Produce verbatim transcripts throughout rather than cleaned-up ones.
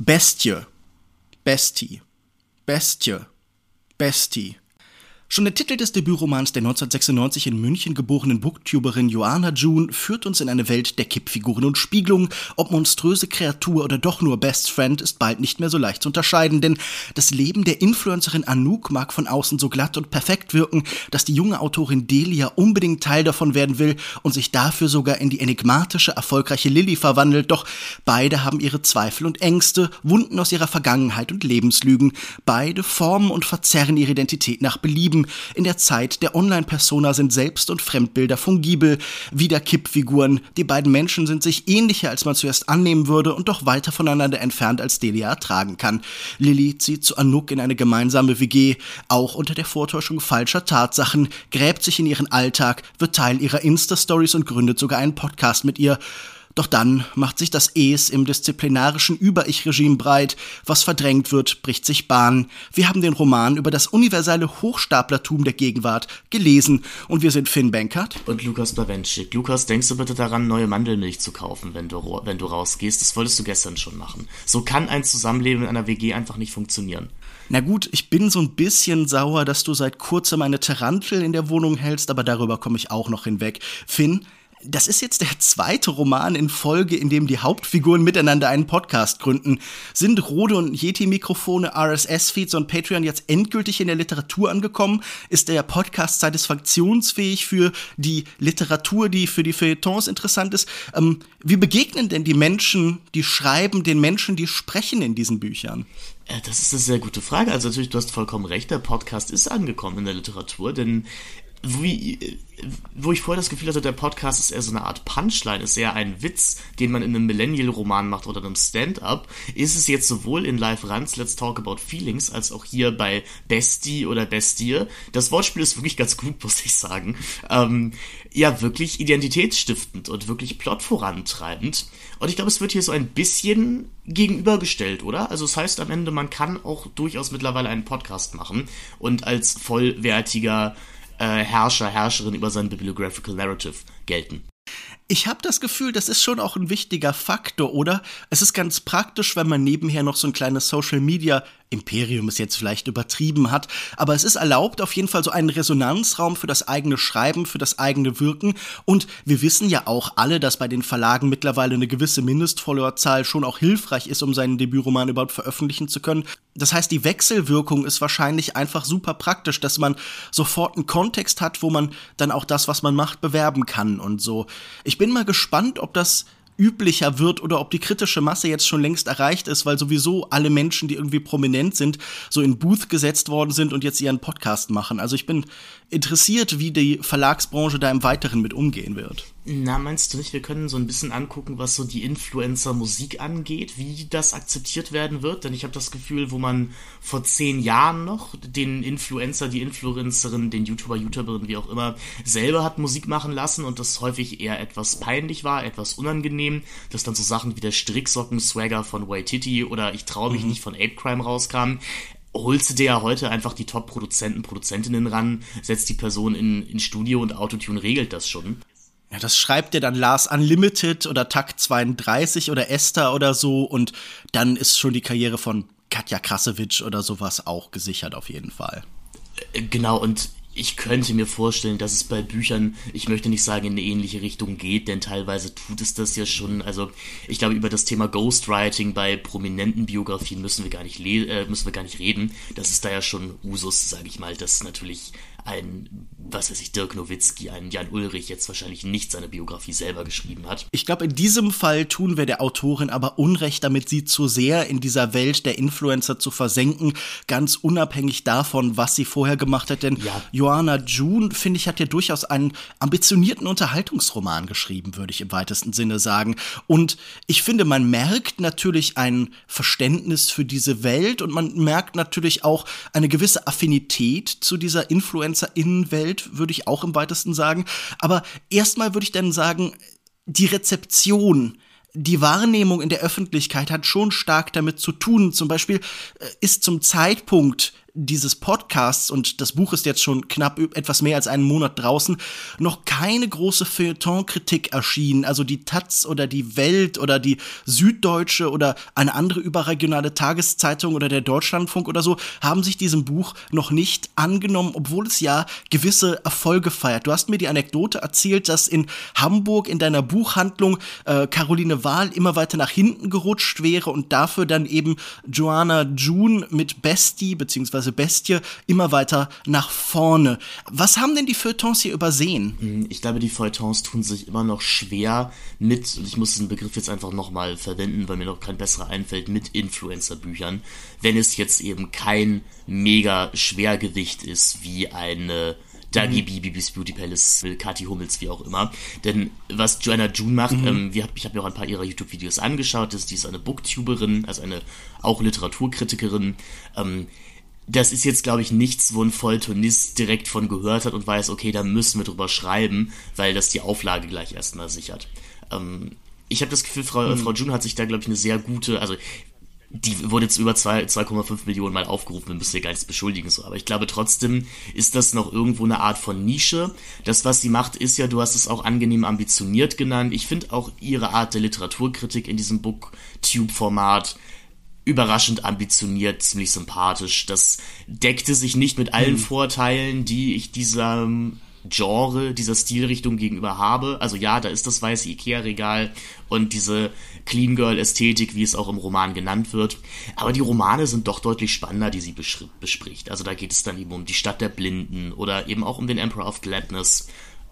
Bestie, Bestie, Bestie, Bestie. Schon der Titel des Debütromans der neunzehnhundertsechsundneunzig in München geborenen Booktuberin Joanna June führt uns in eine Welt der Kippfiguren und Spiegelungen. Ob monströse Kreatur oder doch nur Best Friend ist bald nicht mehr so leicht zu unterscheiden, denn das Leben der Influencerin Anouk mag von außen so glatt und perfekt wirken, dass die junge Autorin Delia unbedingt Teil davon werden will und sich dafür sogar in die enigmatische, erfolgreiche Lilly verwandelt. Doch beide haben ihre Zweifel und Ängste, Wunden aus ihrer Vergangenheit und Lebenslügen. Beide formen und verzerren ihre Identität nach Belieben. In der Zeit der Online-Persona sind Selbst- und Fremdbilder fungibel, wieder Kippfiguren. Die beiden Menschen sind sich ähnlicher, als man zuerst annehmen würde und doch weiter voneinander entfernt, als Delia ertragen kann. Lilly zieht zu Anouk in eine gemeinsame W G, auch unter der Vortäuschung falscher Tatsachen, gräbt sich in ihren Alltag, wird Teil ihrer Insta-Stories und gründet sogar einen Podcast mit ihr. Doch dann macht sich das Es im disziplinarischen Über-Ich-Regime breit. Was verdrängt wird, bricht sich Bahn. Wir haben den Roman über das universelle Hochstaplertum der Gegenwart gelesen. Und wir sind Finn Benkert. Und Lukas Bawenschik. Lukas, denkst du bitte daran, neue Mandelmilch zu kaufen, wenn du, wenn du rausgehst? Das wolltest du gestern schon machen. So kann ein Zusammenleben in einer W G einfach nicht funktionieren. Na gut, ich bin so ein bisschen sauer, dass du seit kurzem eine Tarantel in der Wohnung hältst, aber darüber komme ich auch noch hinweg. Finn, das ist jetzt der zweite Roman in Folge, in dem die Hauptfiguren miteinander einen Podcast gründen. Sind Rode und Yeti-Mikrofone, R S S-Feeds und Patreon jetzt endgültig in der Literatur angekommen? Ist der Podcast satisfaktionsfähig für die Literatur, die für die Feuilletons interessant ist? Ähm, wie begegnen denn die Menschen, die schreiben, den Menschen, die sprechen in diesen Büchern? Das ist eine sehr gute Frage. Also natürlich, du hast vollkommen recht, der Podcast ist angekommen in der Literatur, denn Wie, wo ich vorher das Gefühl hatte, der Podcast ist eher so eine Art Punchline, ist eher ein Witz, den man in einem Millennial-Roman macht oder einem Stand-up, ist es jetzt sowohl in Live Ranz Let's Talk About Feelings als auch hier bei Bestie oder Bestie. Das Wortspiel ist wirklich ganz gut, muss ich sagen. Ähm, ja, wirklich identitätsstiftend und wirklich Plot vorantreibend. Und ich glaube, es wird hier so ein bisschen gegenübergestellt, oder? Also es heißt am Ende, man kann auch durchaus mittlerweile einen Podcast machen und als vollwertiger Herrscher, Herrscherin über sein Bibliographical Narrative gelten. Ich habe das Gefühl, das ist schon auch ein wichtiger Faktor, oder? Es ist ganz praktisch, wenn man nebenher noch so ein kleines Social-Media Imperium ist jetzt vielleicht übertrieben hat, aber es ist erlaubt, auf jeden Fall so einen Resonanzraum für das eigene Schreiben, für das eigene Wirken. Und wir wissen ja auch alle, dass bei den Verlagen mittlerweile eine gewisse Mindestfollowerzahl schon auch hilfreich ist, um seinen Debütroman überhaupt veröffentlichen zu können. Das heißt, die Wechselwirkung ist wahrscheinlich einfach super praktisch, dass man sofort einen Kontext hat, wo man dann auch das, was man macht, bewerben kann und so. Ich bin mal gespannt, ob das üblicher wird oder ob die kritische Masse jetzt schon längst erreicht ist, weil sowieso alle Menschen, die irgendwie prominent sind, so in Booth gesetzt worden sind und jetzt ihren Podcast machen. Also ich bin interessiert, wie die Verlagsbranche da im Weiteren mit umgehen wird. Na, meinst du nicht, wir können so ein bisschen angucken, was so die Influencer-Musik angeht, wie das akzeptiert werden wird? Denn ich habe das Gefühl, wo man vor zehn Jahren noch den Influencer, die Influencerin, den YouTuber, YouTuberin, wie auch immer, selber hat Musik machen lassen und das häufig eher etwas peinlich war, etwas unangenehm, dass dann so Sachen wie der Stricksocken-Swagger von Waititi oder Ich traue mich mhm. nicht von Apecrime rauskamen. Holst du dir ja heute einfach die Top-Produzenten, Produzentinnen ran, setzt die Person in, in Studio und Autotune regelt das schon. Ja, das schreibt ja dann Lars Unlimited oder Takt zweiunddreißig oder Esther oder so und dann ist schon die Karriere von Katja Krasowitsch oder sowas auch gesichert auf jeden Fall. Genau, und ich könnte mir vorstellen, dass es bei Büchern, ich möchte nicht sagen, in eine ähnliche Richtung geht, denn teilweise tut es das ja schon. Also ich glaube, über das Thema Ghostwriting bei prominenten Biografien müssen wir gar nicht le- äh, müssen wir gar nicht reden. Das ist da ja schon Usus, sage ich mal, dass natürlich ein, was weiß ich, Dirk Nowitzki, ein Jan Ulrich jetzt wahrscheinlich nicht seine Biografie selber geschrieben hat. Ich glaube, in diesem Fall tun wir der Autorin aber Unrecht, damit sie zu sehr in dieser Welt der Influencer zu versenken, ganz unabhängig davon, was sie vorher gemacht hat. Denn ja. Joanna June, finde ich, hat ja durchaus einen ambitionierten Unterhaltungsroman geschrieben, würde ich im weitesten Sinne sagen. Und ich finde, man merkt natürlich ein Verständnis für diese Welt und man merkt natürlich auch eine gewisse Affinität zu dieser Influencer Innenwelt, würde ich auch im weitesten sagen. Aber erstmal würde ich dann sagen, die Rezeption, die Wahrnehmung in der Öffentlichkeit hat schon stark damit zu tun. Zum Beispiel ist zum Zeitpunkt dieses Podcasts, und das Buch ist jetzt schon knapp etwas mehr als einen Monat draußen, noch keine große Feuilleton-Kritik erschienen. Also die Taz oder die Welt oder die Süddeutsche oder eine andere überregionale Tageszeitung oder der Deutschlandfunk oder so haben sich diesem Buch noch nicht angenommen, obwohl es ja gewisse Erfolge feiert. Du hast mir die Anekdote erzählt, dass in Hamburg in deiner Buchhandlung äh, Caroline Wahl immer weiter nach hinten gerutscht wäre und dafür dann eben Joanna June mit Bestie bzw. Bestie immer weiter nach vorne. Was haben denn die Feuilletons hier übersehen? Ich glaube, die Feuilletons tun sich immer noch schwer mit, und ich muss diesen Begriff jetzt einfach nochmal verwenden, weil mir noch kein besserer einfällt, mit Influencer-Büchern, wenn es jetzt eben kein mega Schwergewicht ist, wie eine Dagi B, Bibis Beauty Palace, Kathi Hummels, wie auch immer. Denn was Joanna June macht, mhm. ähm, wir, ich habe mir auch ein paar ihrer YouTube-Videos angeschaut, das, die ist eine Booktuberin, also eine auch Literaturkritikerin, ähm, das ist jetzt, glaube ich, nichts, wo ein Feuilletonist direkt von gehört hat und weiß, okay, da müssen wir drüber schreiben, weil das die Auflage gleich erstmal sichert. Ähm, ich habe das Gefühl, Frau, mhm. Frau June hat sich da, glaube ich, eine sehr gute, also die wurde jetzt über zwei Komma fünf Millionen Mal aufgerufen, wir müssen ja gar nichts beschuldigen, so. Aber ich glaube trotzdem ist das noch irgendwo eine Art von Nische. Das, was sie macht, ist ja, du hast es auch angenehm ambitioniert genannt. Ich finde auch ihre Art der Literaturkritik in diesem Booktube-Format überraschend ambitioniert, ziemlich sympathisch. Das deckte sich nicht mit allen mhm. Vorteilen, die ich dieser Genre, dieser Stilrichtung gegenüber habe. Also ja, da ist das weiße Ikea-Regal und diese Clean Girl-Ästhetik, wie es auch im Roman genannt wird. Aber die Romane sind doch deutlich spannender, die sie besch- bespricht. Also da geht es dann eben um die Stadt der Blinden oder eben auch um den Emperor of Gladness.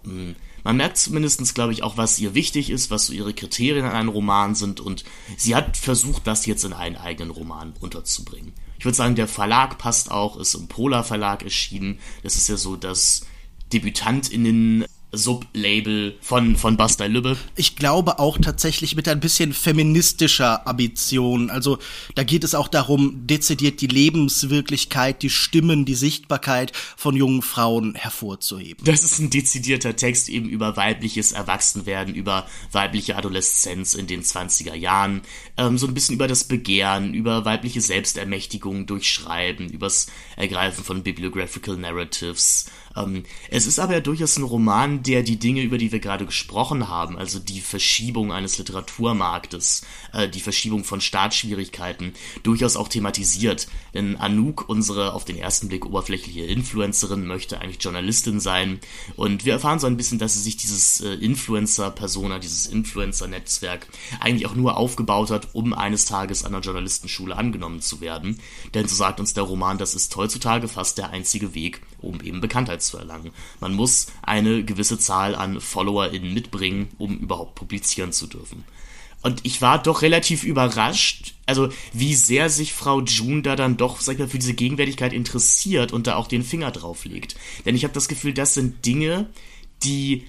Man merkt zumindest, glaube ich, auch, was ihr wichtig ist, was so ihre Kriterien an einem Roman sind, und sie hat versucht, das jetzt in einen eigenen Roman unterzubringen. Ich würde sagen, der Verlag passt auch, ist im Polar Verlag erschienen. Das ist ja so das DebütantInnen Sublabel von, von Bastei Lübbe. Ich glaube auch tatsächlich mit ein bisschen feministischer Ambition. Also da geht es auch darum, dezidiert die Lebenswirklichkeit, die Stimmen, die Sichtbarkeit von jungen Frauen hervorzuheben. Das ist ein dezidierter Text eben über weibliches Erwachsenwerden, über weibliche Adoleszenz in den zwanziger Jahren, ähm, so ein bisschen über das Begehren, über weibliche Selbstermächtigung durch Schreiben, übers Ergreifen von Bibliographical Narratives. Ähm, es ist aber ja durchaus ein Roman, der die Dinge, über die wir gerade gesprochen haben, also die Verschiebung eines Literaturmarktes, äh, die Verschiebung von Startschwierigkeiten, durchaus auch thematisiert. Denn Anouk, unsere auf den ersten Blick oberflächliche Influencerin, möchte eigentlich Journalistin sein, und wir erfahren so ein bisschen, dass sie sich dieses äh, Influencer-Persona, dieses Influencer-Netzwerk eigentlich auch nur aufgebaut hat, um eines Tages an einer Journalistenschule angenommen zu werden. Denn so sagt uns der Roman, das ist heutzutage fast der einzige Weg, um eben Bekanntheit zu erlangen. Man muss eine gewisse Zahl an FollowerInnen mitbringen, um überhaupt publizieren zu dürfen. Und ich war doch relativ überrascht, also wie sehr sich Frau June da dann doch, sag ich mal, für diese Gegenwärtigkeit interessiert und da auch den Finger drauf legt. Denn ich habe das Gefühl, das sind Dinge, die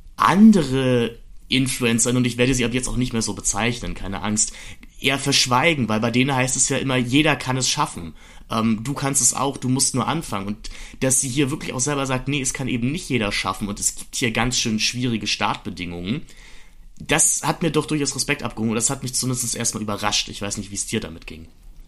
andere Influencer, und ich werde sie ab jetzt auch nicht mehr so bezeichnen, keine Angst, eher verschweigen, weil bei denen heißt es ja immer, jeder kann es schaffen. Ähm, du kannst es auch, du musst nur anfangen. Und dass sie hier wirklich auch selber sagt, nee, es kann eben nicht jeder schaffen und es gibt hier ganz schön schwierige Startbedingungen, das hat mir doch durchaus Respekt abgehoben und das hat mich zumindest erstmal überrascht. Ich weiß nicht, wie es dir damit ging.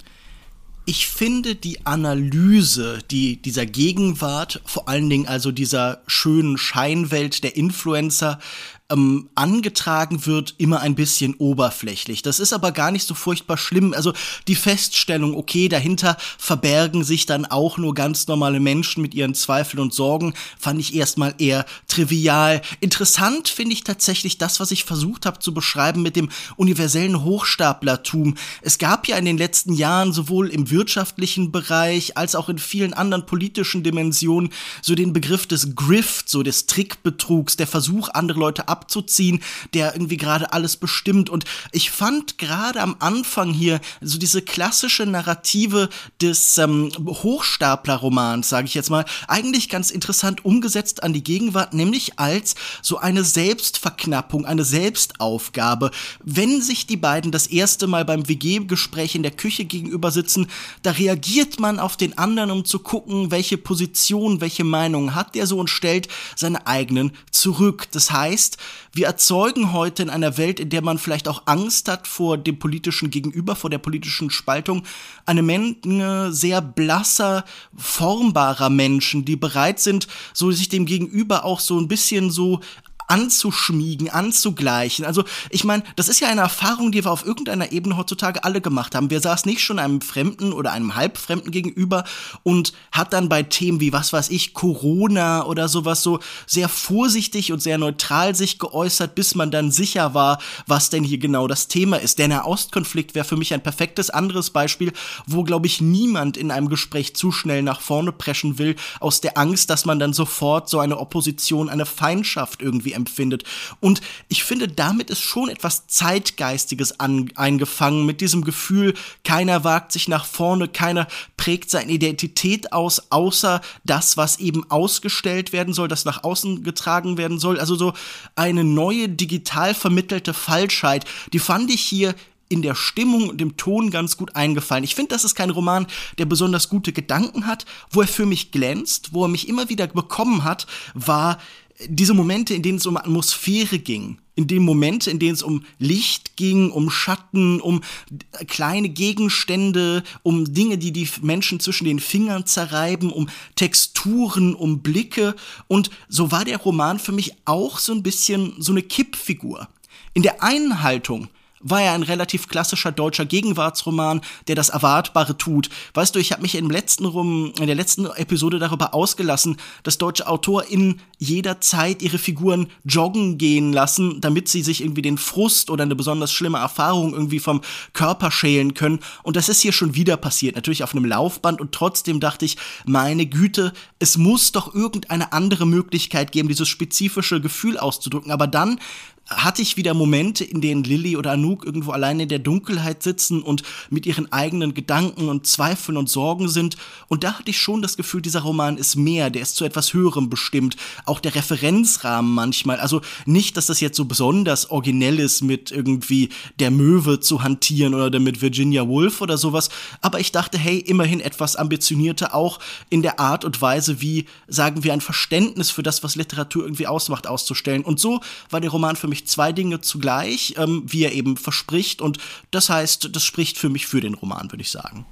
Ich finde die Analyse, die dieser Gegenwart, vor allen Dingen also dieser schönen Scheinwelt der Influencer, ähm, angetragen wird, immer ein bisschen oberflächlich. Das ist aber gar nicht so furchtbar schlimm. Also die Feststellung, okay, dahinter verbergen sich dann auch nur ganz normale Menschen mit ihren Zweifeln und Sorgen, fand ich erstmal eher trivial. Interessant finde ich tatsächlich das, was ich versucht habe zu beschreiben mit dem universellen Hochstaplertum. Es gab ja in den letzten Jahren sowohl im wirtschaftlichen Bereich als auch in vielen anderen politischen Dimensionen so den Begriff des Grift, so des Trickbetrugs, der Versuch, andere Leute abzuziehen, der irgendwie gerade alles bestimmt. Und ich fand gerade am Anfang hier so diese klassische Narrative des ähm, Hochstapler-Romans, sage ich jetzt mal, eigentlich ganz interessant umgesetzt an die Gegenwart, nämlich als so eine Selbstverknappung, eine Selbstaufgabe. Wenn sich die beiden das erste Mal beim W G-Gespräch in der Küche gegenüber sitzen, da reagiert man auf den anderen, um zu gucken, welche Position, welche Meinung hat der so und stellt seine eigenen zurück. Das heißt, wir erzeugen heute in einer Welt, in der man vielleicht auch Angst hat vor dem politischen Gegenüber, vor der politischen Spaltung, eine Menge sehr blasser, formbarer Menschen, die bereit sind, so sich dem Gegenüber auch so ein bisschen so anzuschmiegen, anzugleichen. Also ich meine, das ist ja eine Erfahrung, die wir auf irgendeiner Ebene heutzutage alle gemacht haben. Wir saßen nicht schon einem Fremden oder einem Halbfremden gegenüber und hat dann bei Themen wie, was weiß ich, Corona oder sowas so sehr vorsichtig und sehr neutral sich geäußert, bis man dann sicher war, was denn hier genau das Thema ist. Der Nahostkonflikt wäre für mich ein perfektes anderes Beispiel, wo, glaube ich, niemand in einem Gespräch zu schnell nach vorne preschen will, aus der Angst, dass man dann sofort so eine Opposition, eine Feindschaft irgendwie empfindet. Und ich finde, damit ist schon etwas Zeitgeistiges an, eingefangen, mit diesem Gefühl, keiner wagt sich nach vorne, keiner prägt seine Identität aus, außer das, was eben ausgestellt werden soll, das nach außen getragen werden soll. Also so eine neue, digital vermittelte Falschheit, die fand ich hier in der Stimmung und dem Ton ganz gut eingefallen. Ich finde, das ist kein Roman, der besonders gute Gedanken hat. Wo er für mich glänzt, wo er mich immer wieder bekommen hat, war diese Momente, in denen es um Atmosphäre ging, in den Momente, in denen es um Licht ging, um Schatten, um kleine Gegenstände, um Dinge, die die Menschen zwischen den Fingern zerreiben, um Texturen, um Blicke. Und so war der Roman für mich auch so ein bisschen so eine Kippfigur. In der einen Haltung war ja ein relativ klassischer deutscher Gegenwartsroman, der das Erwartbare tut. Weißt du, ich habe mich im letzten Rum, in der letzten Episode darüber ausgelassen, dass deutsche AutorInnen jeder Zeit ihre Figuren joggen gehen lassen, damit sie sich irgendwie den Frust oder eine besonders schlimme Erfahrung irgendwie vom Körper schälen können. Und das ist hier schon wieder passiert, natürlich auf einem Laufband. Und trotzdem dachte ich, meine Güte, es muss doch irgendeine andere Möglichkeit geben, dieses spezifische Gefühl auszudrücken. Aber dann hatte ich wieder Momente, in denen Lilly oder Anouk irgendwo alleine in der Dunkelheit sitzen und mit ihren eigenen Gedanken und Zweifeln und Sorgen sind. Und da hatte ich schon das Gefühl, dieser Roman ist mehr, der ist zu etwas Höherem bestimmt. Auch der Referenzrahmen manchmal. Also nicht, dass das jetzt so besonders originell ist, mit irgendwie der Möwe zu hantieren oder mit Virginia Woolf oder sowas. Aber ich dachte, hey, immerhin etwas ambitionierter, auch in der Art und Weise, wie, sagen wir, ein Verständnis für das, was Literatur irgendwie ausmacht, auszustellen. Und so war der Roman für mich zwei Dinge zugleich, ähm, wie er eben verspricht, und das heißt, das spricht für mich für den Roman, würde ich sagen.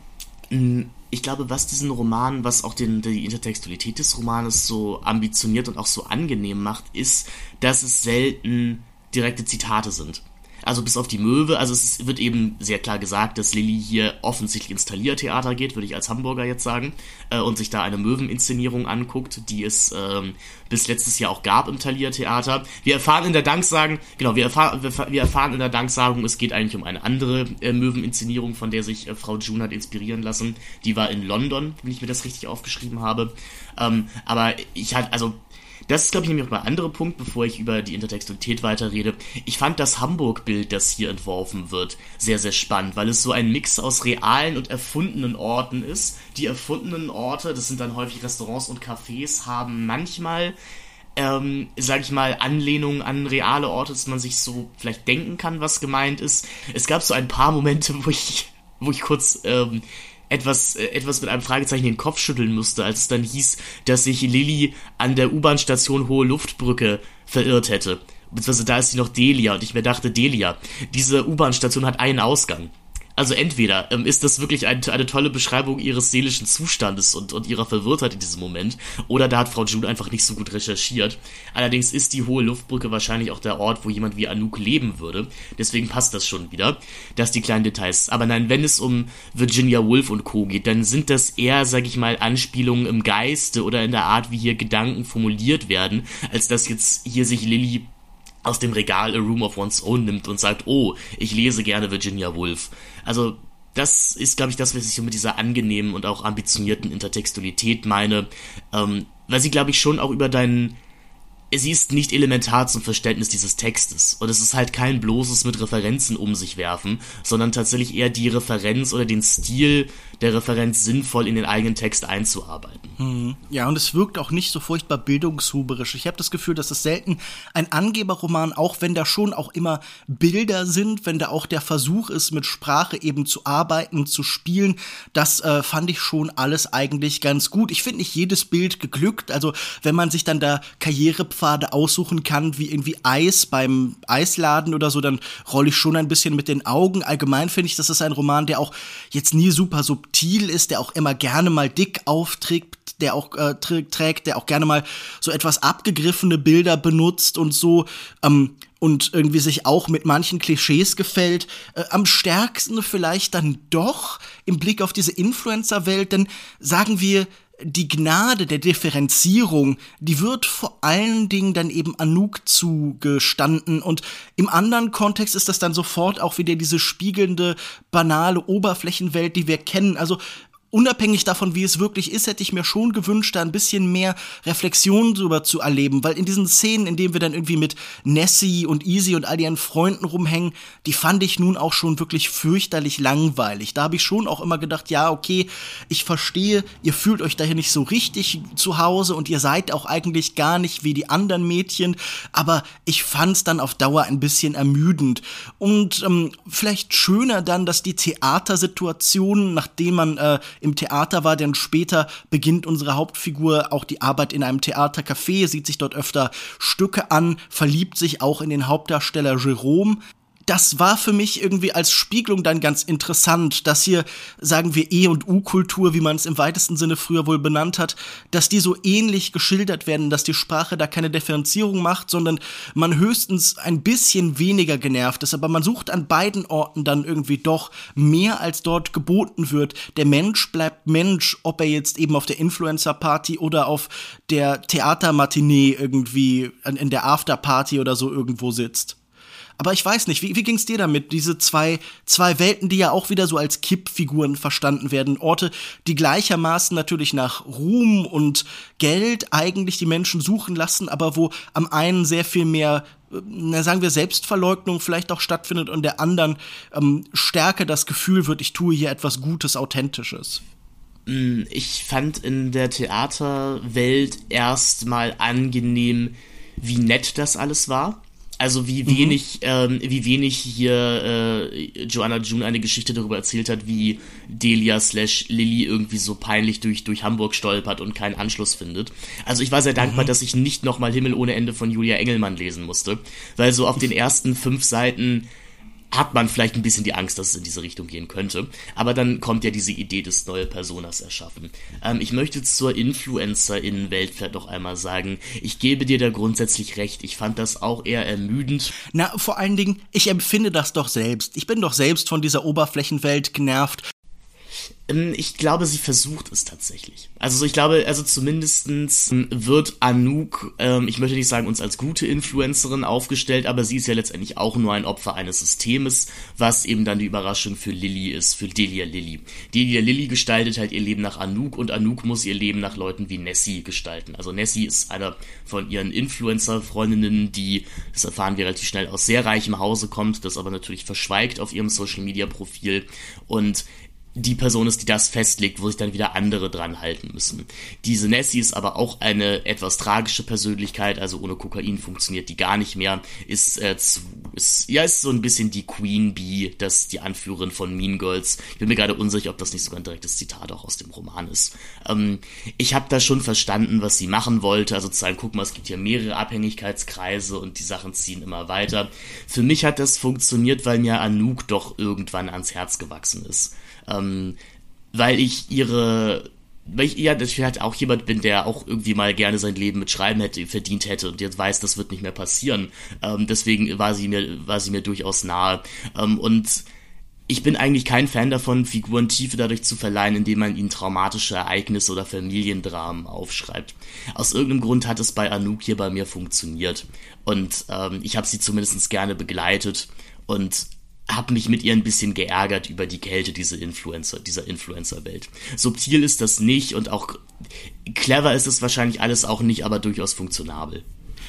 Ich glaube, was diesen Roman, was auch den, die Intertextualität des Romanes so ambitioniert und auch so angenehm macht, ist, dass es selten direkte Zitate sind. Also bis auf die Möwe, also es wird eben sehr klar gesagt, dass Lilly hier offensichtlich ins Thalia-Theater geht, würde ich als Hamburger jetzt sagen, äh, und sich da eine Möweninszenierung anguckt, die es ähm, bis letztes Jahr auch gab im Thalia-Theater. Wir erfahren in der Danksagung, genau, wir erfahren, wir, wir erfahren in der Danksagung, es geht eigentlich um eine andere äh, Möweninszenierung, von der sich äh, Frau June hat inspirieren lassen. Die war in London, wenn ich mir das richtig aufgeschrieben habe. Ähm, aber ich hatte, also das ist, glaube ich, nämlich auch mal ein anderer Punkt, bevor ich über die Intertextualität weiterrede. Ich fand das Hamburg-Bild, das hier entworfen wird, sehr, sehr spannend, weil es so ein Mix aus realen und erfundenen Orten ist. Die erfundenen Orte, das sind dann häufig Restaurants und Cafés, haben manchmal, ähm, sag ich mal, Anlehnungen an reale Orte, dass man sich so vielleicht denken kann, was gemeint ist. Es gab so ein paar Momente, wo ich, wo ich kurz, ähm, etwas äh, etwas mit einem Fragezeichen den Kopf schütteln musste, als es dann hieß, dass sich Lilly an der U-Bahn-Station Hohe Luftbrücke verirrt hätte. Beziehungsweise da ist sie noch Delia, und ich mir dachte, Delia, diese U-Bahn-Station hat einen Ausgang. Also entweder ähm, ist das wirklich ein, eine tolle Beschreibung ihres seelischen Zustandes und, und ihrer Verwirrtheit in diesem Moment, oder da hat Frau June einfach nicht so gut recherchiert. Allerdings ist die Hohe Luftbrücke wahrscheinlich auch der Ort, wo jemand wie Anouk leben würde. Deswegen passt das schon wieder, dass die kleinen Details. Aber nein, wenn es um Virginia Woolf und Co. geht, dann sind das eher, sag ich mal, Anspielungen im Geiste oder in der Art, wie hier Gedanken formuliert werden, als dass jetzt hier sich Lilly aus dem Regal A Room of One's Own nimmt und sagt, oh, ich lese gerne Virginia Woolf. Also das ist, glaube ich, das, was ich so mit dieser angenehmen und auch ambitionierten Intertextualität meine, ähm, weil sie, glaube ich, schon auch über deinen sie ist nicht elementar zum Verständnis dieses Textes. Und es ist halt kein bloßes mit Referenzen um sich werfen, sondern tatsächlich eher die Referenz oder den Stil der Referenz sinnvoll in den eigenen Text einzuarbeiten. Hm. Ja, und es wirkt auch nicht so furchtbar bildungshuberisch. Ich habe das Gefühl, dass es selten ein Angeberroman, auch wenn da schon auch immer Bilder sind, wenn da auch der Versuch ist, mit Sprache eben zu arbeiten, zu spielen, das äh, fand ich schon alles eigentlich ganz gut. Ich finde nicht jedes Bild geglückt, also wenn man sich dann da Karrierepfade aussuchen kann, wie irgendwie Eis beim Eisladen oder so, dann rolle ich schon ein bisschen mit den Augen. Allgemein finde ich, das ist ein Roman, der auch jetzt nie super subtil ist, der auch immer gerne mal dick aufträgt, der auch äh, trägt, der auch gerne mal so etwas abgegriffene Bilder benutzt und so, ähm, und irgendwie sich auch mit manchen Klischees gefällt. Äh, am stärksten vielleicht dann doch im Blick auf diese Influencer-Welt, denn sagen wir, die Gnade der Differenzierung, die wird vor allen Dingen dann eben Anouk zugestanden, und im anderen Kontext ist das dann sofort auch wieder diese spiegelnde, banale Oberflächenwelt, die wir kennen. Also unabhängig davon, wie es wirklich ist, hätte ich mir schon gewünscht, da ein bisschen mehr Reflexion drüber zu erleben, weil in diesen Szenen, in denen wir dann irgendwie mit Nessie und Easy und all ihren Freunden rumhängen, die fand ich nun auch schon wirklich fürchterlich langweilig. Da habe ich schon auch immer gedacht, ja, okay, ich verstehe, ihr fühlt euch da hier nicht so richtig zu Hause und ihr seid auch eigentlich gar nicht wie die anderen Mädchen, aber ich fand's dann auf Dauer ein bisschen ermüdend. Und ähm, vielleicht schöner dann, dass die Theatersituationen, nachdem man äh, im Theater war, denn später beginnt unsere Hauptfigur auch die Arbeit in einem Theatercafé, sieht sich dort öfter Stücke an, verliebt sich auch in den Hauptdarsteller Jerome. Das war für mich irgendwie als Spiegelung dann ganz interessant, dass hier, sagen wir, E- und U-Kultur, wie man es im weitesten Sinne früher wohl benannt hat, dass die so ähnlich geschildert werden, dass die Sprache da keine Differenzierung macht, sondern man höchstens ein bisschen weniger genervt ist. Aber man sucht an beiden Orten dann irgendwie doch mehr, als dort geboten wird. Der Mensch bleibt Mensch, ob er jetzt eben auf der Influencer-Party oder auf der Theatermatinee irgendwie in der Afterparty oder so irgendwo sitzt. Aber ich weiß nicht, wie, wie ging's dir damit? Diese zwei, zwei Welten, die ja auch wieder so als Kippfiguren verstanden werden. Orte, die gleichermaßen natürlich nach Ruhm und Geld eigentlich die Menschen suchen lassen, aber wo am einen sehr viel mehr, na, sagen wir, Selbstverleugnung vielleicht auch stattfindet und der anderen ähm, stärker das Gefühl wird, ich tue hier etwas Gutes, Authentisches. Ich fand in der Theaterwelt erstmal angenehm, wie nett das alles war. Also wie wenig, mhm. ähm, wie wenig hier äh, Joanna June eine Geschichte darüber erzählt hat, wie Delia slash Lilly irgendwie so peinlich durch, durch Hamburg stolpert und keinen Anschluss findet. Also ich war sehr dankbar, mhm. dass ich nicht nochmal Himmel ohne Ende von Julia Engelmann lesen musste, weil so auf den ersten fünf Seiten hat man vielleicht ein bisschen die Angst, dass es in diese Richtung gehen könnte. Aber dann kommt ja diese Idee des neue Personas erschaffen. Ähm, ich möchte zur Influencer-Innen-Welt vielleicht noch einmal sagen, ich gebe dir da grundsätzlich recht. Ich fand das auch eher ermüdend. Na, vor allen Dingen, ich empfinde das doch selbst. Ich bin doch selbst von dieser Oberflächenwelt genervt. Ich glaube, sie versucht es tatsächlich. Also so, ich glaube, also zumindestens wird Anouk, ähm, ich möchte nicht sagen, uns als gute Influencerin aufgestellt, aber sie ist ja letztendlich auch nur ein Opfer eines Systems, was eben dann die Überraschung für Lilly ist, für Delia Lilly. Delia Lilly gestaltet halt ihr Leben nach Anouk und Anouk muss ihr Leben nach Leuten wie Nessie gestalten. Also Nessie ist einer von ihren Influencer-Freundinnen, die, das erfahren wir relativ schnell, aus sehr reichem Hause kommt, das aber natürlich verschweigt auf ihrem Social-Media-Profil, und die Person ist, die das festlegt, wo sich dann wieder andere dran halten müssen. Diese Nessie ist aber auch eine etwas tragische Persönlichkeit, also ohne Kokain funktioniert die gar nicht mehr, ist, äh, zu, ist ja, ist so ein bisschen die Queen Bee, das die Anführerin von Mean Girls. Ich bin mir gerade unsicher, ob das nicht sogar ein direktes Zitat auch aus dem Roman ist. Ähm, ich habe da schon verstanden, was sie machen wollte, also zu sagen, guck mal, es gibt hier mehrere Abhängigkeitskreise und die Sachen ziehen immer weiter. Für mich hat das funktioniert, weil mir Anouk doch irgendwann ans Herz gewachsen ist. Ähm, weil ich ihre, weil ich ja, dass ich halt auch jemand bin, der auch irgendwie mal gerne sein Leben mit Schreiben hätte, verdient hätte und jetzt weiß, das wird nicht mehr passieren. Ähm, deswegen war sie mir, war sie mir durchaus nahe. Ähm, und ich bin eigentlich kein Fan davon, Figuren Tiefe dadurch zu verleihen, indem man ihnen traumatische Ereignisse oder Familiendramen aufschreibt. Aus irgendeinem Grund hat es bei Anouk hier bei mir funktioniert. Und ähm, ich habe sie zumindest gerne begleitet und habe mich mit ihr ein bisschen geärgert über die Kälte dieser Influencer, dieser Influencer-Welt. Subtil ist das nicht und auch clever ist es wahrscheinlich alles auch nicht, aber durchaus funktionabel.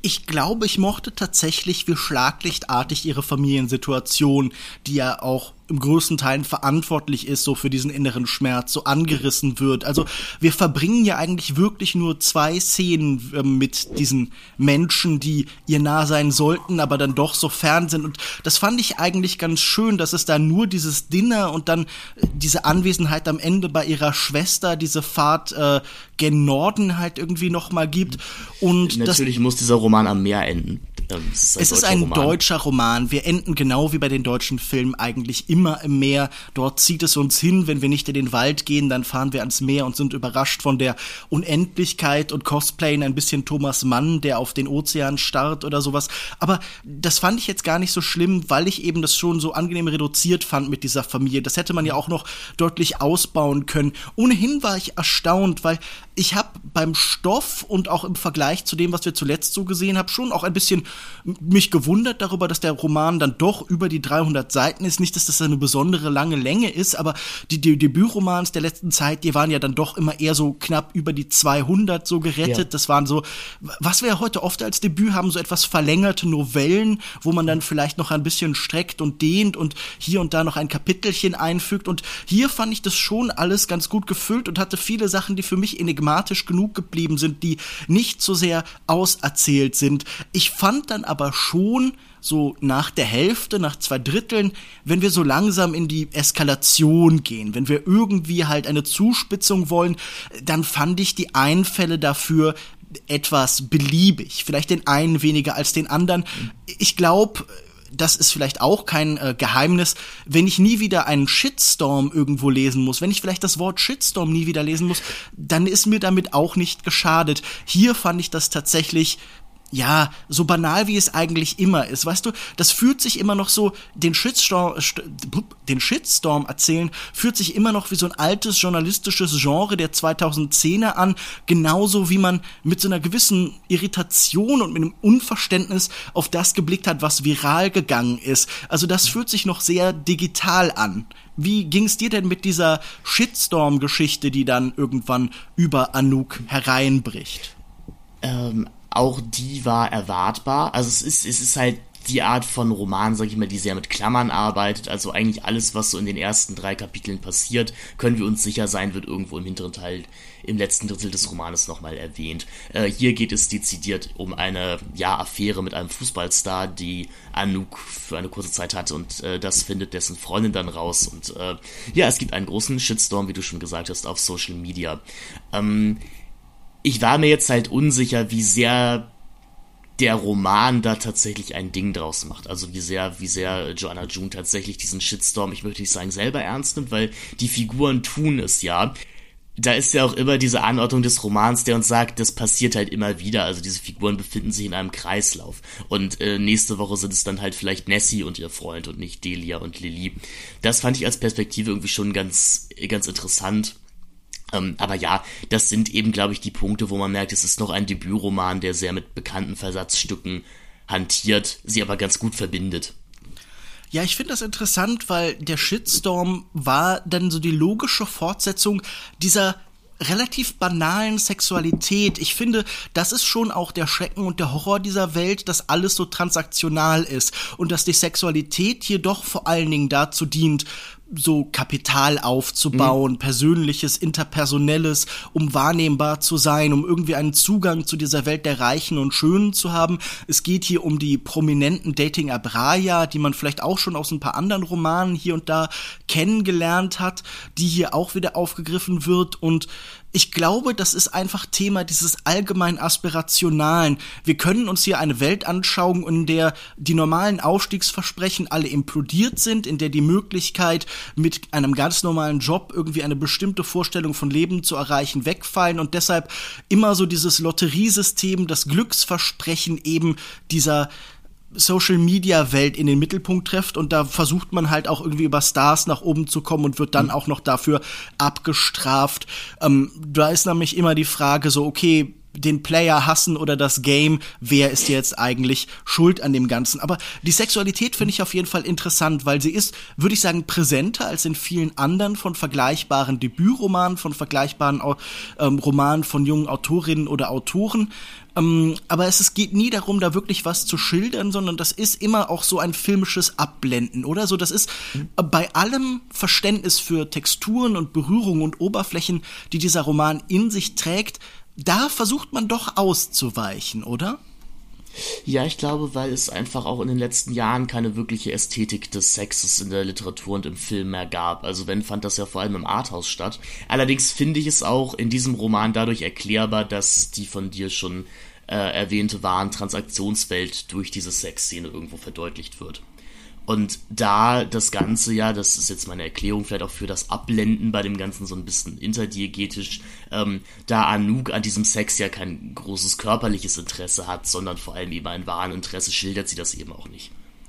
Ich glaube, ich mochte tatsächlich, wie schlaglichtartig ihre Familiensituation, die ja auch im größten Teil verantwortlich ist, so für diesen inneren Schmerz, so angerissen wird. Also wir verbringen ja eigentlich wirklich nur zwei Szenen äh, mit diesen Menschen, die ihr nah sein sollten, aber dann doch so fern sind. Und das fand ich eigentlich ganz schön, dass es da nur dieses Dinner und dann äh, diese Anwesenheit am Ende bei ihrer Schwester, diese Fahrt äh, gen Norden halt irgendwie noch mal gibt. Und natürlich das, muss dieser Roman am Meer enden. Ist es ist ein Roman. deutscher Roman. Wir enden genau wie bei den deutschen Filmen eigentlich immer im Meer. Dort zieht es uns hin. Wenn wir nicht in den Wald gehen, dann fahren wir ans Meer und sind überrascht von der Unendlichkeit und cosplayen ein bisschen Thomas Mann, der auf den Ozean starrt oder sowas. Aber das fand ich jetzt gar nicht so schlimm, weil ich eben das schon so angenehm reduziert fand mit dieser Familie. Das hätte man ja auch noch deutlich ausbauen können. Ohnehin war ich erstaunt, weil ich habe beim Stoff und auch im Vergleich zu dem, was wir zuletzt so gesehen haben, schon auch ein bisschen mich gewundert darüber, dass der Roman dann doch über die dreihundert Seiten ist. Nicht, dass das eine besondere lange Länge ist, aber die, die Debütromans der letzten Zeit, die waren ja dann doch immer eher so knapp über die zweihundert so gerettet. Ja. Das waren so, was wir ja heute oft als Debüt haben, so etwas verlängerte Novellen, wo man dann vielleicht noch ein bisschen streckt und dehnt und hier und da noch ein Kapitelchen einfügt. Und hier fand ich das schon alles ganz gut gefüllt und hatte viele Sachen, die für mich enigmatisch genug geblieben sind, die nicht so sehr auserzählt sind. Ich fand dann aber schon so nach der Hälfte, nach zwei Dritteln, wenn wir so langsam in die Eskalation gehen, wenn wir irgendwie halt eine Zuspitzung wollen, dann fand ich die Einfälle dafür etwas beliebig. Vielleicht den einen weniger als den anderen. Ich glaube, das ist vielleicht auch kein äh, Geheimnis, wenn ich nie wieder einen Shitstorm irgendwo lesen muss, wenn ich vielleicht das Wort Shitstorm nie wieder lesen muss, dann ist mir damit auch nicht geschadet. Hier fand ich das tatsächlich, ja, so banal wie es eigentlich immer ist, weißt du, das fühlt sich immer noch so, den Shitstorm, den Shitstorm erzählen, fühlt sich immer noch wie so ein altes journalistisches Genre der zweitausendzehner an, genauso wie man mit so einer gewissen Irritation und mit einem Unverständnis auf das geblickt hat, was viral gegangen ist. Also das fühlt sich noch sehr digital an. Wie ging's dir denn mit dieser Shitstorm-Geschichte, die dann irgendwann über Anouk hereinbricht? Ähm, Auch die war erwartbar. Also es ist, es ist halt die Art von Roman, sag ich mal, die sehr mit Klammern arbeitet. Also eigentlich alles, was so in den ersten drei Kapiteln passiert, können wir uns sicher sein, wird irgendwo im hinteren Teil, im letzten Drittel des Romanes nochmal erwähnt. Äh, hier geht es dezidiert um eine, ja, Affäre mit einem Fußballstar, die Anouk für eine kurze Zeit hat und äh, das findet dessen Freundin dann raus. Und äh, ja, es gibt einen großen Shitstorm, wie du schon gesagt hast, auf Social Media. Ähm, Ich war mir jetzt halt unsicher, wie sehr der Roman da tatsächlich ein Ding draus macht. Also wie sehr, wie sehr Joanna June tatsächlich diesen Shitstorm, ich möchte nicht sagen, selber ernst nimmt, weil die Figuren tun es ja. Da ist ja auch immer diese Anordnung des Romans, der uns sagt, das passiert halt immer wieder. Also diese Figuren befinden sich in einem Kreislauf. Und äh, nächste Woche sind es dann halt vielleicht Nessie und ihr Freund und nicht Delia und Lily. Das fand ich als Perspektive irgendwie schon ganz, ganz interessant. Ähm, aber ja, das sind eben, glaube ich, die Punkte, wo man merkt, es ist noch ein Debütroman, der sehr mit bekannten Versatzstücken hantiert, sie aber ganz gut verbindet. Ja, ich finde das interessant, weil der Shitstorm war dann so die logische Fortsetzung dieser relativ banalen Sexualität. Ich finde, das ist schon auch der Schrecken und der Horror dieser Welt, dass alles so transaktional ist und dass die Sexualität hier doch vor allen Dingen dazu dient, so Kapital aufzubauen, mhm. Persönliches, Interpersonelles, um wahrnehmbar zu sein, um irgendwie einen Zugang zu dieser Welt der Reichen und Schönen zu haben. Es geht hier um die prominenten Dating-Abraya, die man vielleicht auch schon aus ein paar anderen Romanen hier und da kennengelernt hat, die hier auch wieder aufgegriffen wird. Und ich glaube, das ist einfach Thema dieses allgemein Aspirationalen. Wir können uns hier eine Welt anschauen, in der die normalen Aufstiegsversprechen alle implodiert sind, in der die Möglichkeit, mit einem ganz normalen Job irgendwie eine bestimmte Vorstellung von Leben zu erreichen, wegfallen und deshalb immer so dieses Lotteriesystem, das Glücksversprechen eben dieser Social-Media-Welt in den Mittelpunkt trifft und da versucht man halt auch irgendwie über Stars nach oben zu kommen und wird dann auch noch dafür abgestraft. Ähm, da ist nämlich immer die Frage so, okay, den Player hassen oder das Game, wer ist jetzt eigentlich schuld an dem Ganzen. Aber die Sexualität finde ich auf jeden Fall interessant, weil sie ist, würde ich sagen, präsenter als in vielen anderen von vergleichbaren Debütromanen, von vergleichbaren ähm, Romanen von jungen Autorinnen oder Autoren. Ähm, aber es, es geht nie darum, da wirklich was zu schildern, sondern das ist immer auch so ein filmisches Abblenden, oder? So, das ist äh, bei allem Verständnis für Texturen und Berührungen und Oberflächen, die dieser Roman in sich trägt, da versucht man doch auszuweichen, oder? Ja, ich glaube, weil es einfach auch in den letzten Jahren keine wirkliche Ästhetik des Sexes in der Literatur und im Film mehr gab. Also wenn, fand das ja vor allem im Arthouse statt. Allerdings finde ich es auch in diesem Roman dadurch erklärbar, dass die von dir schon äh, erwähnte Waren-Transaktionswelt durch diese Sexszene irgendwo verdeutlicht wird. Und da das Ganze, ja, das ist jetzt meine Erklärung vielleicht auch für das Abblenden bei dem Ganzen so ein bisschen interdiegetisch, ähm, da Anouk an diesem Sex ja kein großes körperliches Interesse hat, sondern vor allem eben ein Wareninteresse, schildert sie das eben auch nicht.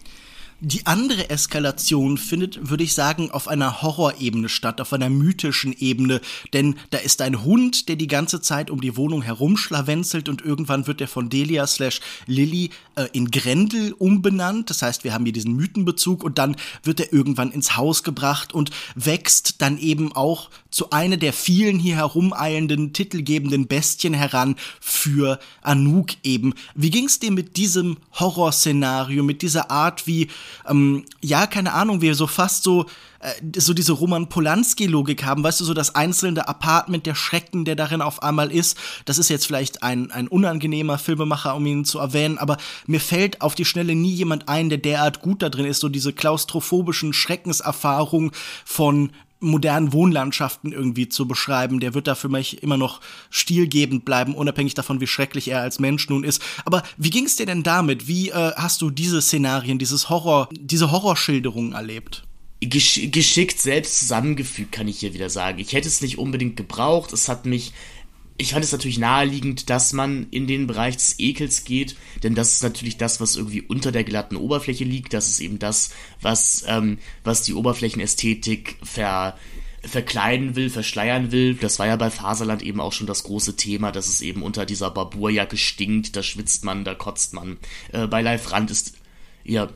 Die andere Eskalation findet, würde ich sagen, auf einer Horrorebene statt, auf einer mythischen Ebene, denn da ist ein Hund, der die ganze Zeit um die Wohnung herumschlawenzelt und irgendwann wird er von Delia slash Lily äh, in Grendel umbenannt, das heißt, wir haben hier diesen Mythenbezug und dann wird er irgendwann ins Haus gebracht und wächst dann eben auch zu einer der vielen hier herumeilenden, titelgebenden Bestien heran für Anouk eben. Wie ging's dir mit diesem Horrorszenario, mit dieser Art, wie Ähm, ja, keine Ahnung, wir so fast so, äh, so diese Roman Polanski-Logik haben, weißt du, so das einzelne Apartment, der Schrecken, der darin auf einmal ist, das ist jetzt vielleicht ein, ein unangenehmer Filmemacher, um ihn zu erwähnen, aber mir fällt auf die Schnelle nie jemand ein, der derart gut da drin ist, so diese klaustrophobischen Schreckenserfahrungen von modernen Wohnlandschaften irgendwie zu beschreiben, der wird da für mich immer noch stilgebend bleiben, unabhängig davon, wie schrecklich er als Mensch nun ist. Aber wie ging es dir denn damit? Wie äh, hast du diese Szenarien, dieses Horror, diese Horrorschilderungen erlebt? Gesch- geschickt selbst zusammengefügt, kann ich hier wieder sagen. Ich hätte es nicht unbedingt gebraucht, es hat mich Ich fand es natürlich naheliegend, dass man in den Bereich des Ekels geht, denn das ist natürlich das, was irgendwie unter der glatten Oberfläche liegt. Das ist eben das, was ähm, was die Oberflächenästhetik ver, verkleiden will, verschleiern will. Das war ja bei Faserland eben auch schon das große Thema, dass es eben unter dieser Barbourjacke stinkt, da schwitzt man, da kotzt man. Äh, bei Leif Rand ist, ja,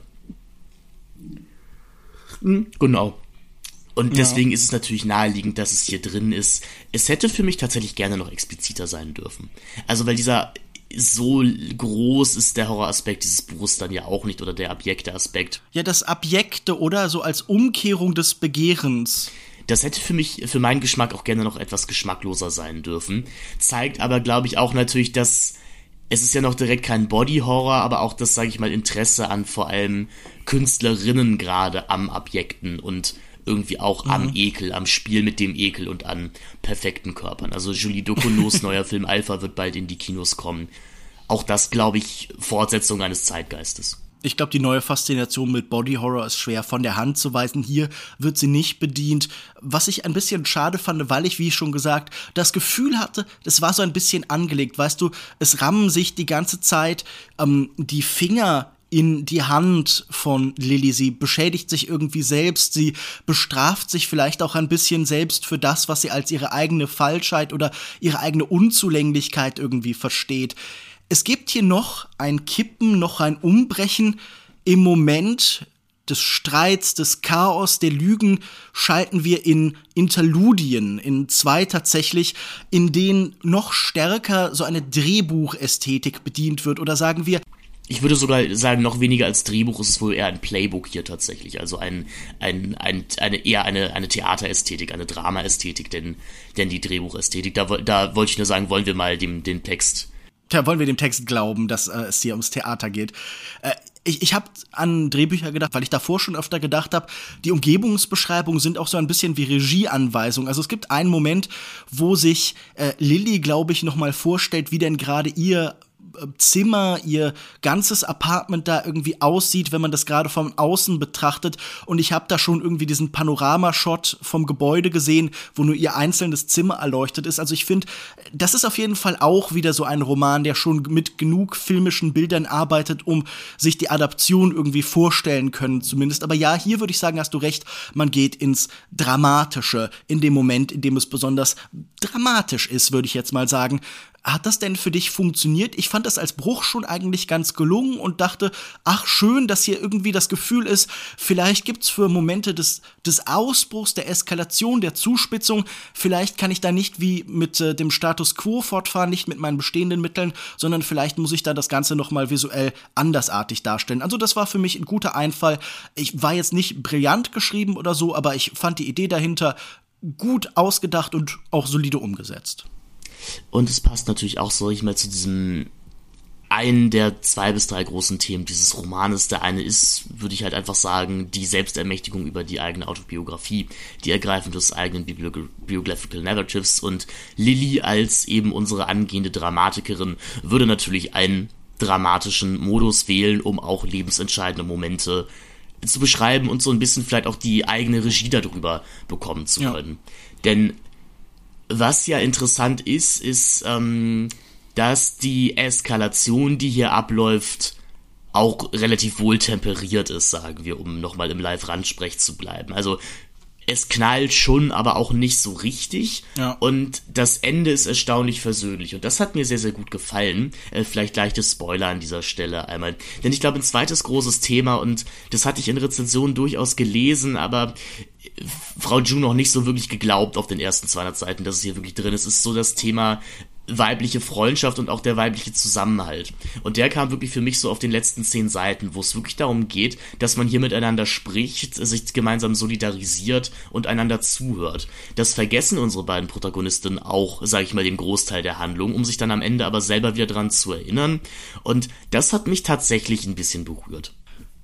hm, genau. Und deswegen ja. ist es natürlich naheliegend, dass es hier drin ist. Es hätte für mich tatsächlich gerne noch expliziter sein dürfen. Also, weil dieser, so groß ist der Horroraspekt dieses Buches dann ja auch nicht, oder der abjekte Aspekt. Ja, das Abjekte, oder? So als Umkehrung des Begehrens. Das hätte für mich, für meinen Geschmack auch gerne noch etwas geschmackloser sein dürfen. Zeigt aber, glaube ich, auch natürlich, dass es ist ja noch direkt kein Body-Horror, aber auch das, sage ich mal, Interesse an vor allem Künstlerinnen gerade am Abjekten und irgendwie auch mhm. am Ekel, am Spiel mit dem Ekel und an perfekten Körpern. Also Julie Ducournau's neuer Film Alpha wird bald in die Kinos kommen. Auch das, glaube ich, Fortsetzung eines Zeitgeistes. Ich glaube, die neue Faszination mit Body Horror ist schwer von der Hand zu weisen. Hier wird sie nicht bedient. Was ich ein bisschen schade fand, weil ich, wie schon gesagt, das Gefühl hatte, das war so ein bisschen angelegt. Weißt du, es rammen sich die ganze Zeit ähm, die Finger in die Hand von Lily. Sie beschädigt sich irgendwie selbst, sie bestraft sich vielleicht auch ein bisschen selbst für das, was sie als ihre eigene Falschheit oder ihre eigene Unzulänglichkeit irgendwie versteht. Es gibt hier noch ein Kippen, noch ein Umbrechen. Im Moment des Streits, des Chaos, der Lügen schalten wir in Interludien, in zwei tatsächlich, in denen noch stärker so eine Drehbuchästhetik bedient wird. Oder sagen wir, ich würde sogar sagen, noch weniger als Drehbuch ist es wohl eher ein Playbook hier tatsächlich. Also ein, ein, ein, eine, eher eine, eine Theaterästhetik, eine Dramaästhetik, denn, denn die Drehbuchästhetik. Da, da wollte ich nur sagen, wollen wir mal dem, den Text. Da wollen wir dem Text glauben, dass äh, es hier ums Theater geht. Äh, ich ich habe an Drehbücher gedacht, weil ich davor schon öfter gedacht habe, die Umgebungsbeschreibungen sind auch so ein bisschen wie Regieanweisungen. Also es gibt einen Moment, wo sich äh, Lily, glaube ich, noch mal vorstellt, wie denn gerade ihr Zimmer, ihr ganzes Apartment da irgendwie aussieht, wenn man das gerade von außen betrachtet. Und ich habe da schon irgendwie diesen Panoramashot vom Gebäude gesehen, wo nur ihr einzelnes Zimmer erleuchtet ist. Also ich finde, das ist auf jeden Fall auch wieder so ein Roman, der schon mit genug filmischen Bildern arbeitet, um sich die Adaption irgendwie vorstellen können zumindest. Aber ja, hier würde ich sagen, hast du recht, man geht ins Dramatische in dem Moment, in dem es besonders dramatisch ist, würde ich jetzt mal sagen. Hat das denn für dich funktioniert? Ich fand das als Bruch schon eigentlich ganz gelungen und dachte, ach schön, dass hier irgendwie das Gefühl ist, vielleicht gibt's für Momente des, des Ausbruchs, der Eskalation, der Zuspitzung, vielleicht kann ich da nicht wie mit äh, dem Status Quo fortfahren, nicht mit meinen bestehenden Mitteln, sondern vielleicht muss ich da das Ganze nochmal visuell andersartig darstellen. Also das war für mich ein guter Einfall. Ich war jetzt nicht brillant geschrieben oder so, aber ich fand die Idee dahinter gut ausgedacht und auch solide umgesetzt. Und es passt natürlich auch, sag ich mal, zu diesem einen der zwei bis drei großen Themen dieses Romanes. Der eine ist, würde ich halt einfach sagen, die Selbstermächtigung über die eigene Autobiografie, die Ergreifung des eigenen Bibliog- Biographical Narratives, und Lily als eben unsere angehende Dramatikerin würde natürlich einen dramatischen Modus wählen, um auch lebensentscheidende Momente zu beschreiben und so ein bisschen vielleicht auch die eigene Regie darüber bekommen zu können. Ja. Denn was ja interessant ist, ist, ähm, dass die Eskalation, die hier abläuft, auch relativ wohl temperiert ist, sagen wir, um nochmal im Live-Randsprech zu bleiben. Also es knallt schon, aber auch nicht so richtig. Ja. Und das Ende ist erstaunlich versöhnlich. Und das hat mir sehr, sehr gut gefallen. Äh, vielleicht leichtes Spoiler an dieser Stelle einmal. Denn ich glaube, ein zweites großes Thema, und das hatte ich in Rezensionen durchaus gelesen, aber Frau June noch nicht so wirklich geglaubt auf den ersten zweihundert Seiten, dass es hier wirklich drin ist, ist so das Thema weibliche Freundschaft und auch der weibliche Zusammenhalt. Und der kam wirklich für mich so auf den letzten zehn Seiten, wo es wirklich darum geht, dass man hier miteinander spricht, sich gemeinsam solidarisiert und einander zuhört. Das vergessen unsere beiden Protagonistinnen auch, sage ich mal, den Großteil der Handlung, um sich dann am Ende aber selber wieder dran zu erinnern. Und das hat mich tatsächlich ein bisschen berührt.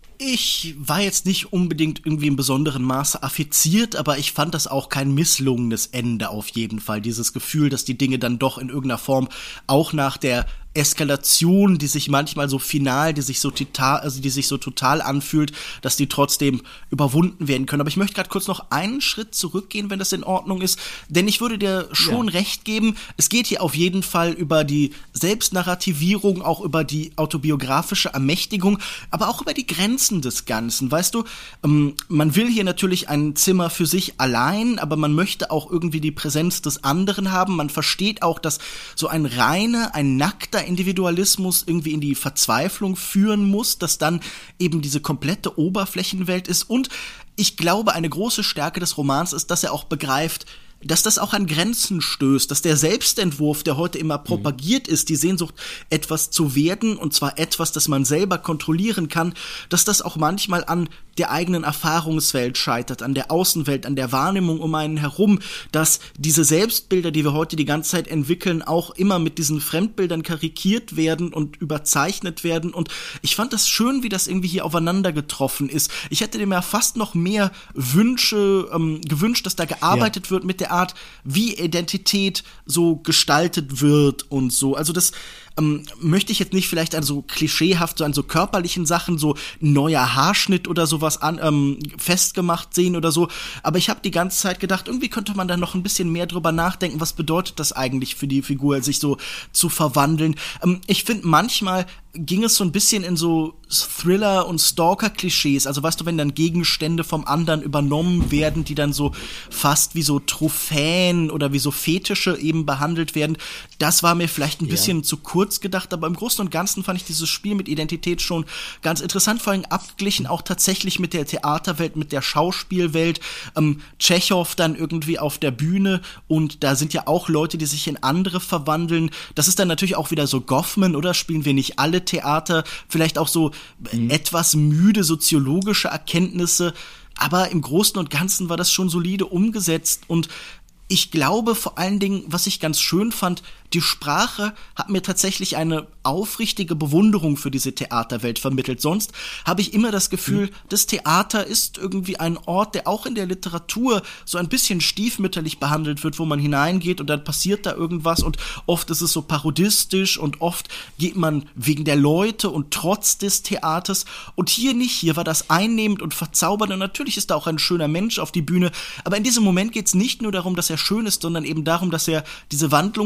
Ich war jetzt nicht unbedingt irgendwie im besonderen Maße affiziert, aber ich fand das auch kein misslungenes Ende auf jeden Fall. Dieses Gefühl, dass die Dinge dann doch in irgendeiner Form auch nach der Eskalation, die sich manchmal so final, die sich so total, also die sich so total anfühlt, dass die trotzdem überwunden werden können. Aber ich möchte gerade kurz noch einen Schritt zurückgehen, wenn das in Ordnung ist, denn ich würde dir schon ja. recht geben, es geht hier auf jeden Fall über die Selbstnarrativierung, auch über die autobiografische Ermächtigung, aber auch über die Grenzen des Ganzen. Weißt du, ähm, man will hier natürlich ein Zimmer für sich allein, aber man möchte auch irgendwie die Präsenz des anderen haben. Man versteht auch, dass so ein reiner, ein nackter Individualismus irgendwie in die Verzweiflung führen muss, dass dann eben diese komplette Oberflächenwelt ist. Und ich glaube, eine große Stärke des Romans ist, dass er auch begreift, dass das auch an Grenzen stößt, dass der Selbstentwurf, der heute immer propagiert ist, die Sehnsucht, etwas zu werden, und zwar etwas, das man selber kontrollieren kann, dass das auch manchmal an der eigenen Erfahrungswelt scheitert, an der Außenwelt, an der Wahrnehmung um einen herum, dass diese Selbstbilder, die wir heute die ganze Zeit entwickeln, auch immer mit diesen Fremdbildern karikiert werden und überzeichnet werden. Und ich fand das schön, wie das irgendwie hier aufeinander getroffen ist. Ich hätte dem ja fast noch mehr Wünsche ähm, gewünscht, dass da gearbeitet ja. wird mit der Art, wie Identität so gestaltet wird und so. Also das ähm, möchte ich jetzt nicht vielleicht an so klischeehaft, so an so körperlichen Sachen, so neuer Haarschnitt oder sowas an, ähm, festgemacht sehen oder so. Aber ich habe die ganze Zeit gedacht, irgendwie könnte man da noch ein bisschen mehr drüber nachdenken, was bedeutet das eigentlich für die Figur, sich so zu verwandeln. Ähm, ich finde, manchmal ging es so ein bisschen in so Thriller- und Stalker-Klischees. Also weißt du, wenn dann Gegenstände vom anderen übernommen werden, die dann so fast wie so Trophäen oder wie so Fetische eben behandelt werden, das war mir vielleicht ein bisschen ja. zu kurz gedacht, aber im Großen und Ganzen fand ich dieses Spiel mit Identität schon ganz interessant, vor allem abgeglichen auch tatsächlich mit der Theaterwelt, mit der Schauspielwelt, ähm, Tschechow dann irgendwie auf der Bühne, und da sind ja auch Leute, die sich in andere verwandeln. Das ist dann natürlich auch wieder so Goffman, oder? Spielen wir nicht alle Theater, vielleicht auch so mhm. etwas müde soziologische Erkenntnisse, aber im Großen und Ganzen war das schon solide umgesetzt, und ich glaube vor allen Dingen, was ich ganz schön fand, die Sprache hat mir tatsächlich eine aufrichtige Bewunderung für diese Theaterwelt vermittelt. Sonst habe ich immer das Gefühl, mhm. das Theater ist irgendwie ein Ort, der auch in der Literatur so ein bisschen stiefmütterlich behandelt wird, wo man hineingeht und dann passiert da irgendwas, und oft ist es so parodistisch und oft geht man wegen der Leute und trotz des Theaters, und hier nicht. Hier war das einnehmend und verzaubernd, und natürlich ist da auch ein schöner Mensch auf die Bühne, aber in diesem Moment geht es nicht nur darum, dass er schön ist, sondern eben darum, dass er diese Wandlungsfähigkeit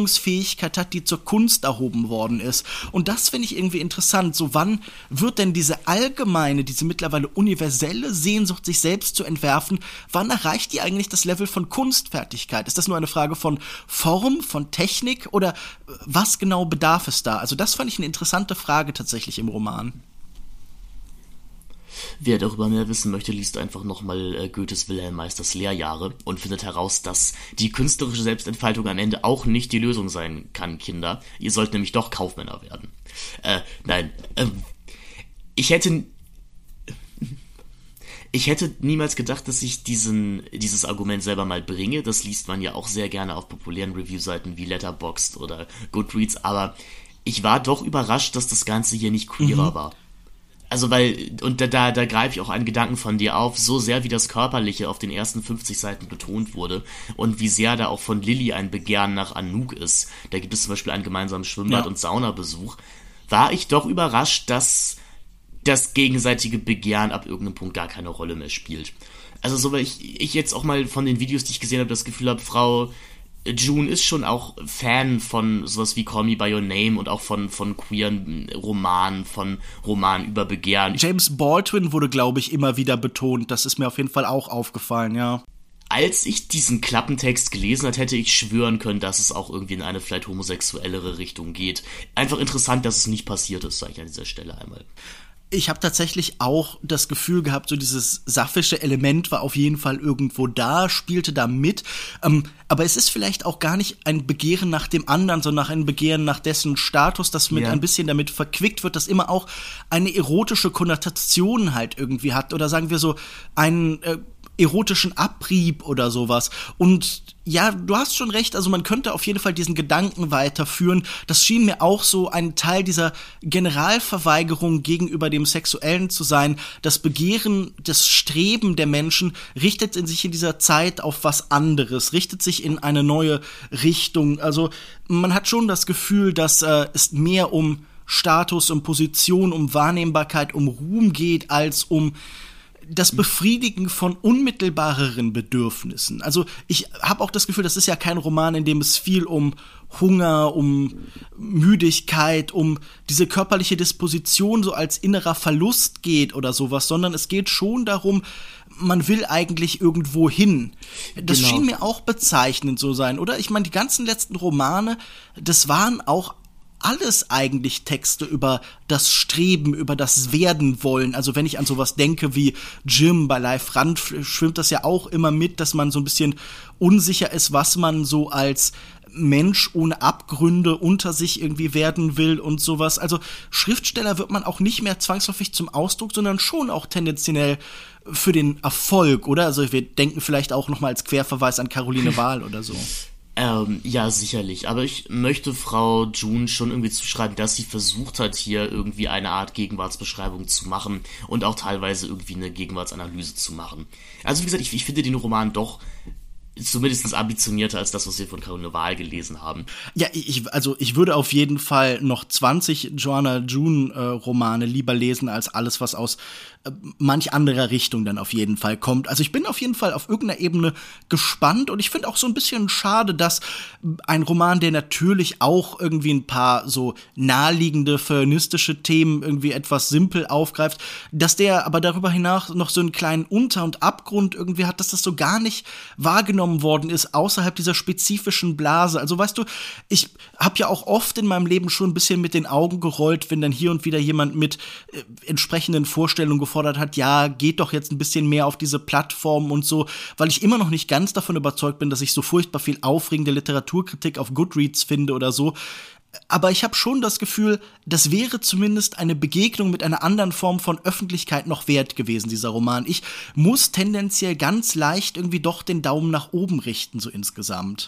Fähigkeit hat, die zur Kunst erhoben worden ist. Und das finde ich irgendwie interessant. So, wann wird denn diese allgemeine, diese mittlerweile universelle Sehnsucht, sich selbst zu entwerfen, wann erreicht die eigentlich das Level von Kunstfertigkeit? Ist das nur eine Frage von Form, von Technik oder was genau bedarf es da? Also das fand ich eine interessante Frage tatsächlich im Roman. Wer darüber mehr wissen möchte, liest einfach nochmal äh, Goethes Wilhelm Meisters Lehrjahre und findet heraus, dass die künstlerische Selbstentfaltung am Ende auch nicht die Lösung sein kann, Kinder. Ihr sollt nämlich doch Kaufmänner werden. Äh, nein. Ähm, ich hätte... Ich hätte niemals gedacht, dass ich diesen, dieses Argument selber mal bringe. Das liest man ja auch sehr gerne auf populären Review-Seiten wie Letterboxd oder Goodreads, aber ich war doch überrascht, dass das Ganze hier nicht queerer mhm. war. Also weil, und da, da, da greife ich auch einen Gedanken von dir auf, so sehr wie das Körperliche auf den ersten fünfzig Seiten betont wurde und wie sehr da auch von Lilly ein Begehren nach Anouk ist, da gibt es zum Beispiel einen gemeinsamen Schwimmbad- ja. und Saunabesuch, war ich doch überrascht, dass das gegenseitige Begehren ab irgendeinem Punkt gar keine Rolle mehr spielt. Also so, weil ich, ich jetzt auch mal von den Videos, die ich gesehen habe, das Gefühl habe, Frau June ist schon auch Fan von sowas wie Call Me By Your Name und auch von, von queeren Romanen, von Romanen über Begehren. James Baldwin wurde, glaube ich, immer wieder betont. Das ist mir auf jeden Fall auch aufgefallen, ja. Als ich diesen Klappentext gelesen hat, hätte ich schwören können, dass es auch irgendwie in eine vielleicht homosexuellere Richtung geht. Einfach interessant, dass es nicht passiert ist, sage ich an dieser Stelle einmal. Ich habe tatsächlich auch das Gefühl gehabt, so dieses sapphische Element war auf jeden Fall irgendwo da, spielte da mit. Ähm, aber es ist vielleicht auch gar nicht ein Begehren nach dem anderen, sondern ein Begehren nach dessen Status, das mit ja. ein bisschen damit verquickt wird, das immer auch eine erotische Konnotation halt irgendwie hat. Oder sagen wir so, einen äh, erotischen Abrieb oder sowas. Und ja, du hast schon recht, also man könnte auf jeden Fall diesen Gedanken weiterführen. Das schien mir auch so ein Teil dieser Generalverweigerung gegenüber dem Sexuellen zu sein. Das Begehren, das Streben der Menschen richtet in sich in dieser Zeit auf was anderes, richtet sich in eine neue Richtung. Also man hat schon das Gefühl, dass äh, es mehr um Status, um Position, um Wahrnehmbarkeit, um Ruhm geht, als um das Befriedigen von unmittelbareren Bedürfnissen. Also ich habe auch das Gefühl, das ist ja kein Roman, in dem es viel um Hunger, um Müdigkeit, um diese körperliche Disposition so als innerer Verlust geht oder sowas, sondern es geht schon darum, man will eigentlich irgendwo hin. Das genau. schien mir auch bezeichnend so sein, oder? Ich meine, die ganzen letzten Romane, das waren auch alles eigentlich Texte über das Streben, über das Werden wollen. Also wenn ich an sowas denke wie Jim bei Live Rand, schwimmt das ja auch immer mit, dass man so ein bisschen unsicher ist, was man so als Mensch ohne Abgründe unter sich irgendwie werden will und sowas. Also Schriftsteller wird man auch nicht mehr zwangsläufig zum Ausdruck, sondern schon auch tendenziell für den Erfolg, oder? Also wir denken vielleicht auch nochmal als Querverweis an Caroline Wahl oder so. Ähm, ja, sicherlich. Aber ich möchte Frau June schon irgendwie zuschreiben, dass sie versucht hat, hier irgendwie eine Art Gegenwartsbeschreibung zu machen und auch teilweise irgendwie eine Gegenwartsanalyse zu machen. Also wie gesagt, ich, ich finde den Roman doch zumindest ambitionierter als das, was wir von Caroline Wahl gelesen haben. Ja, ich, also ich würde auf jeden Fall noch zwanzig Joanna June äh, Romane lieber lesen als alles, was aus äh, manch anderer Richtung dann auf jeden Fall kommt. Also ich bin auf jeden Fall auf irgendeiner Ebene gespannt und ich finde auch so ein bisschen schade, dass ein Roman, der natürlich auch irgendwie ein paar so naheliegende feministische Themen irgendwie etwas simpel aufgreift, dass der aber darüber hinaus noch so einen kleinen Unter- und Abgrund irgendwie hat, dass das so gar nicht wahrgenommen worden ist, außerhalb dieser spezifischen Blase. Also weißt du, ich habe ja auch oft in meinem Leben schon ein bisschen mit den Augen gerollt, wenn dann hier und wieder jemand mit äh, entsprechenden Vorstellungen gefordert hat, ja, geht doch jetzt ein bisschen mehr auf diese Plattform und so, weil ich immer noch nicht ganz davon überzeugt bin, dass ich so furchtbar viel aufregende Literaturkritik auf Goodreads finde oder so. Aber ich habe schon das Gefühl, das wäre zumindest eine Begegnung mit einer anderen Form von Öffentlichkeit noch wert gewesen, dieser Roman. Ich muss tendenziell ganz leicht irgendwie doch den Daumen nach oben richten, so insgesamt.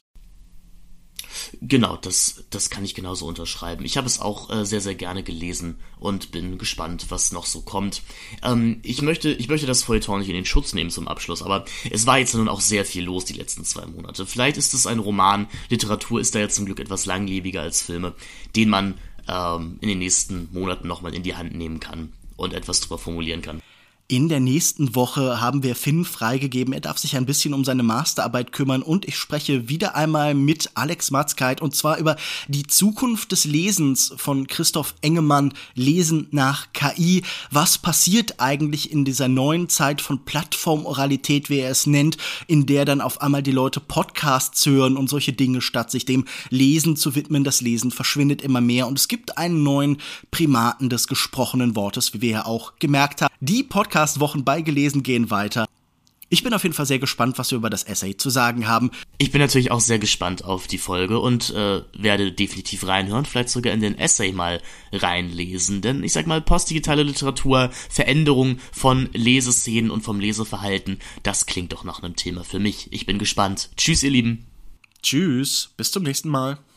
Genau, das, das kann ich genauso unterschreiben. Ich habe es auch äh, sehr, sehr gerne gelesen und bin gespannt, was noch so kommt. Ähm, ich möchte, ich möchte das Feuilleton nicht in den Schutz nehmen zum Abschluss, aber es war jetzt nun auch sehr viel los die letzten zwei Monate. Vielleicht ist es ein Roman, Literatur ist da jetzt zum Glück etwas langlebiger als Filme, den man ähm, in den nächsten Monaten nochmal in die Hand nehmen kann und etwas drüber formulieren kann. In der nächsten Woche haben wir Finn freigegeben. Er darf sich ein bisschen um seine Masterarbeit kümmern und ich spreche wieder einmal mit Alex Matzkeit und zwar über die Zukunft des Lesens von Christoph Engemann, Lesen nach K I. Was passiert eigentlich in dieser neuen Zeit von Plattformoralität, wie er es nennt, in der dann auf einmal die Leute Podcasts hören und solche Dinge, statt sich dem Lesen zu widmen. Das Lesen verschwindet immer mehr und es gibt einen neuen Primaten des gesprochenen Wortes, wie wir ja auch gemerkt haben. Die Podcast-Wochen bei Gelesen gehen weiter. Ich bin auf jeden Fall sehr gespannt, was wir über das Essay zu sagen haben. Ich bin natürlich auch sehr gespannt auf die Folge und äh, werde definitiv reinhören, vielleicht sogar in den Essay mal reinlesen. Denn ich sag mal, postdigitale Literatur, Veränderung von Leseszenen und vom Leseverhalten, das klingt doch nach einem Thema für mich. Ich bin gespannt. Tschüss, ihr Lieben. Tschüss, bis zum nächsten Mal.